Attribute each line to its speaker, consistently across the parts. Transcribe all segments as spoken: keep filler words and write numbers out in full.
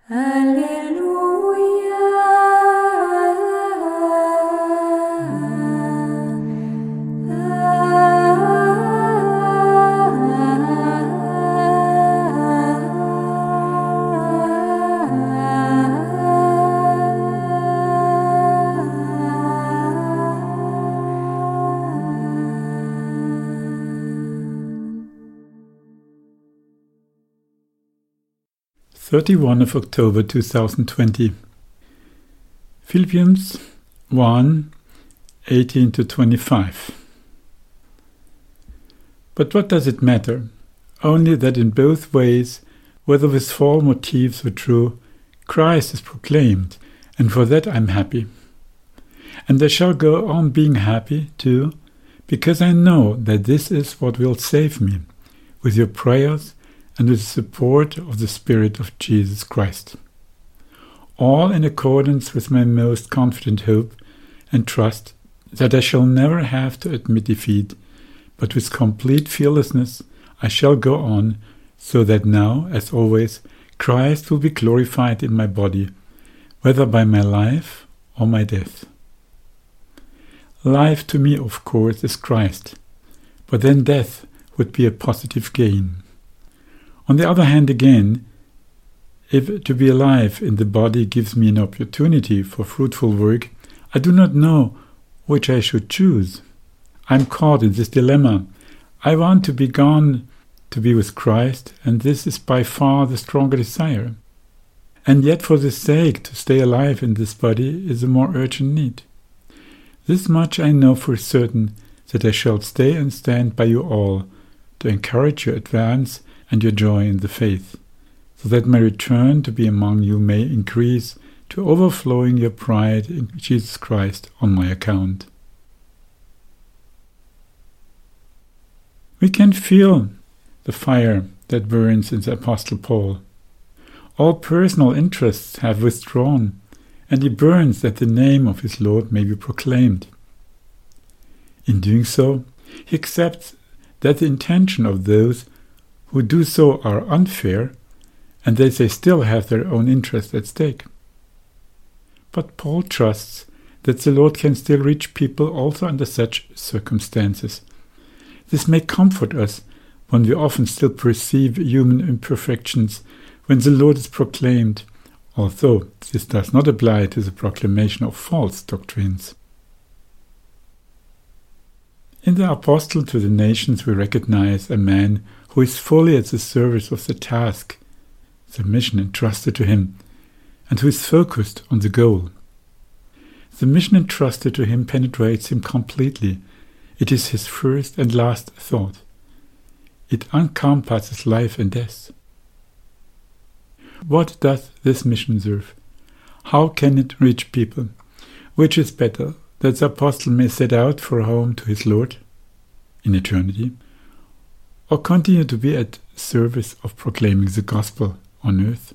Speaker 1: thirty-first of October two thousand twenty. Philippians one, eighteen to twenty-five. But what does it matter? Only that in both ways, whether with false motives or true, Christ is proclaimed, and for that I am happy. And I shall go on being happy too, because I know that this is what will save me, with your prayers and with the support of the Spirit of Jesus Christ. All in accordance with my most confident hope and trust that I shall never have to admit defeat, but with complete fearlessness I shall go on, so that now, as always, Christ will be glorified in my body, whether by my life or my death. Life to me, of course, is Christ, but then death would be a positive gain. On the other hand again, if to be alive in the body gives me an opportunity for fruitful work, I do not know which I should choose. I am caught in this dilemma. I want to be gone to be with Christ, and this is by far the stronger desire. And yet for the sake to stay alive in this body is a more urgent need. This much I know for certain, that I shall stay and stand by you all, to encourage your advance and your joy in the faith, so that my return to be among you may increase to overflowing your pride in Jesus Christ on my account. We can feel the fire that burns in the Apostle Paul. All personal interests have withdrawn, and he burns that the name of his Lord may be proclaimed. In doing so, he accepts that the intention of those who do so are unfair, and that they still have their own interests at stake. But Paul trusts that the Lord can still reach people also under such circumstances. This may comfort us when we often still perceive human imperfections when the Lord is proclaimed, although this does not apply to the proclamation of false doctrines. In the Apostle to the Nations we recognize a man who is fully at the service of the task, the mission entrusted to him, and who is focused on the goal. The mission entrusted to him penetrates him completely. It is his first and last thought. It encompasses life and death. What does this mission serve? How can it reach people? Which is better, that the apostle may set out for home to his Lord in eternity, or continue to be at service of proclaiming the gospel on earth?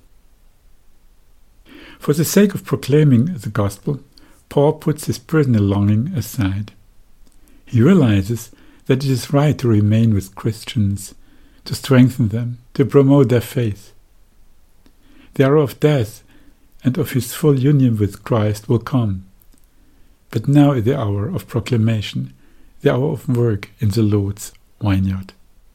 Speaker 1: For the sake of proclaiming the gospel, Paul puts his personal longing aside. He realizes that it is right to remain with Christians, to strengthen them, to promote their faith. The hour of death and of his full union with Christ will come. But now is the hour of proclamation, the hour of work in the Lord's vineyard.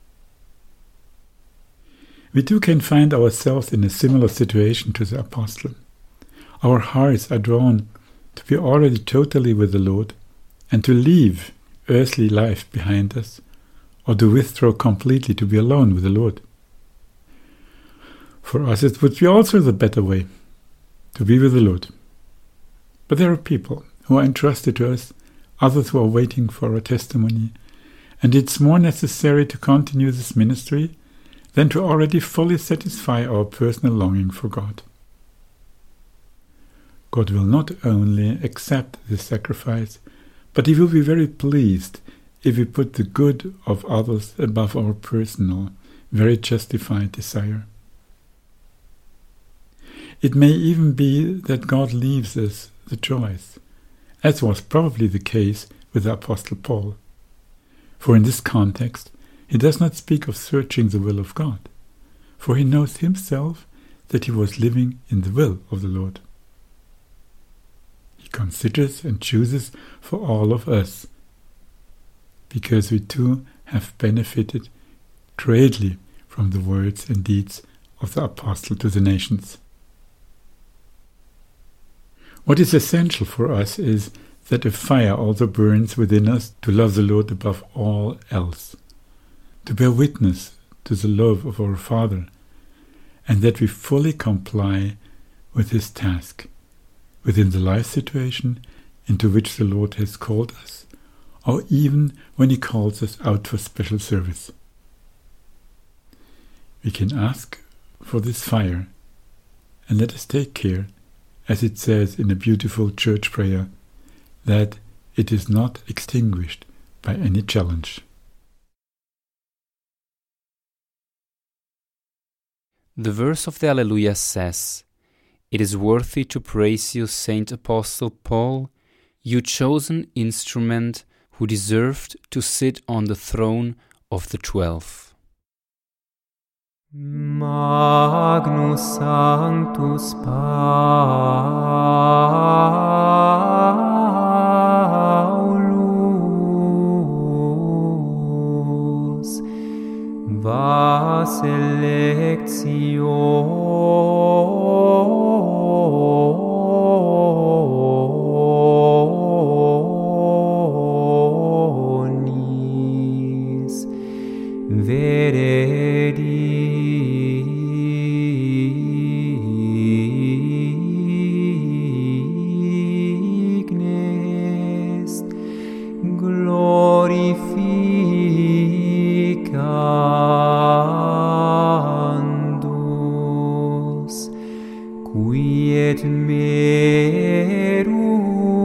Speaker 1: We too can find ourselves in a similar situation to the apostle. Our hearts are drawn to be already totally with the Lord and to leave earthly life behind us, or to withdraw completely to be alone with the Lord. For us it would be also the better way, to be with the Lord. But there are people who are entrusted to us, others who are waiting for our testimony, and it's more necessary to continue this ministry than to already fully satisfy our personal longing for God. God will not only accept this sacrifice, but he will be very pleased if we put the good of others above our personal, very justified desire. It may even be that God leaves us the choice, as was probably the case with the Apostle Paul. For in this context, he does not speak of searching the will of God, for he knows himself that he was living in the will of the Lord. He considers and chooses for all of us, because we too have benefited greatly from the words and deeds of the Apostle to the nations. What is essential for us is that a fire also burns within us to love the Lord above all else, to bear witness to the love of our Father, and that we fully comply with His task within the life situation into which the Lord has called us, or even when He calls us out for special service. We can ask for this fire, and let us take care, as it says in a beautiful church prayer, that it is not extinguished by any challenge.
Speaker 2: The verse of the Alleluia says, "It is worthy to praise you, Saint Apostle Paul, you chosen instrument who deserved to sit on the throne of the twelve."
Speaker 3: Magnus Sanctus Paulus, vas electionis veredignes glorificandus qui et merum